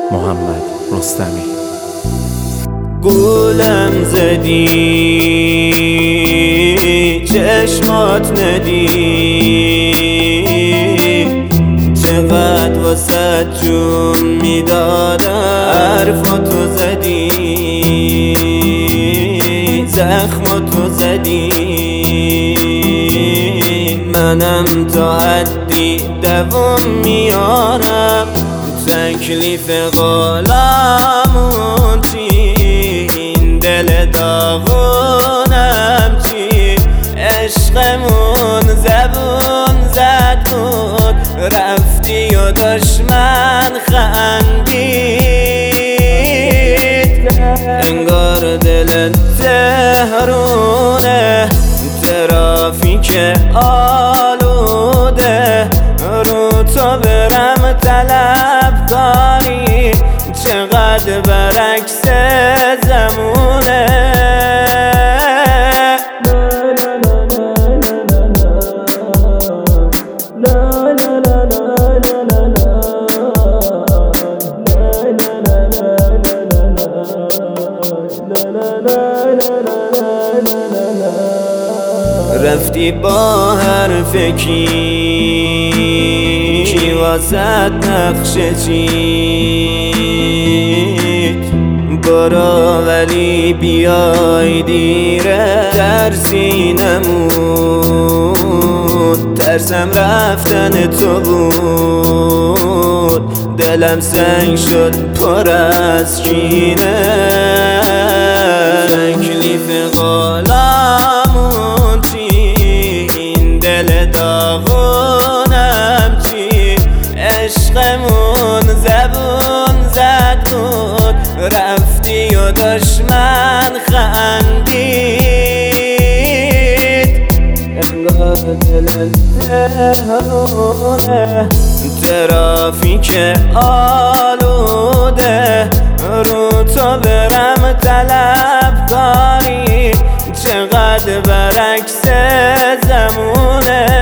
محمد رستمی. گولم زدی چشمات ندی، چقدر واسه جون میدادم حرفاتو زدی، زخماتو زدی. منم تا حدی دوام میارم، تکلیف قولمون چی؟ این دل داغونم چی؟ عشقمون زبون زد بود، رفتی و دشمن خندید. انگار دل تهرونه، ترافیک آلوده، رو تو برم طلب داری، چقدر برعکس زمونه. رفتی با حرف کی واسه نقشه چید؟ برو ولی بیای دیره، ترسی نمود، ترسم رفتن تو بود. دلم سنگ شد پر از کینه، تکلیف قولمون چی؟ این دل داغونم چی؟ عشقمون زبون زد بود، رفتی و دشمن خندید. انگار دل تهرونه، ترافیک آلوده، رو تو برم طلب داری، چقدر برعکس زمونه.